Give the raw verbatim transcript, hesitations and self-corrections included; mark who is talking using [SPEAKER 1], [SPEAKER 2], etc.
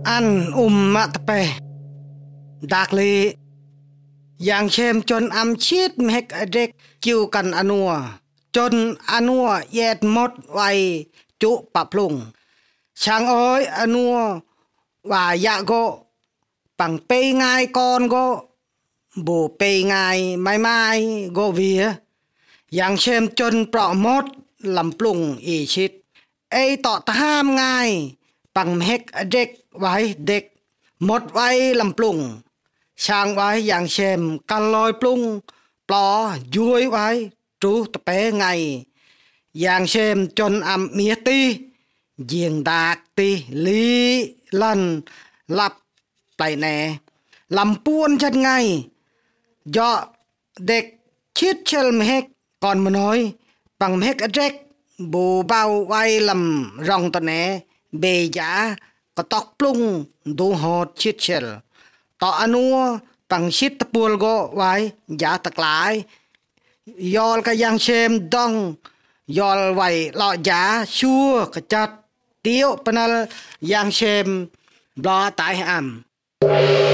[SPEAKER 1] อันอุมมะตะเปดากลีอย่างเชมจนอำชีดเมกเด็กกิวกันอนัวจนอนัวแยดหมดไวจุปะพลุงช่างอ้อยอนัวว่ายะโกปังเปยง่ายก่อนโกโบเปยง่ายไม่ไม่โกเวียอย่างเชมจนเปราะหมดลำปลุงอีชิดไอต่อตามง่ายปังเมกเด็กไว้เด็กหมดไว้ลำปลุงช่างไว้อย่างเชมกันลอยปลุงปลอยุยไว้จูตะเปไงอย่างเชมจนอำเมียตีเยียงดากตีลีลันลับไปแน่ลำป้วนชัดไงยอเด็กชิดเชลเมกก่อนมาน้อยปังเมกเด็กบูเบาไว้ลำรองตะแหนเบยาก็ตอกปลุงดูหอดชิดเชลต่ออนัวปังชิดตะปูลโกไว้ยาตะกลายยอลก็ยังเชมดองยอลไว้ลอยาชัวกระจัดเตี้ยวปนัลยังเชมบลอตายอ่ำ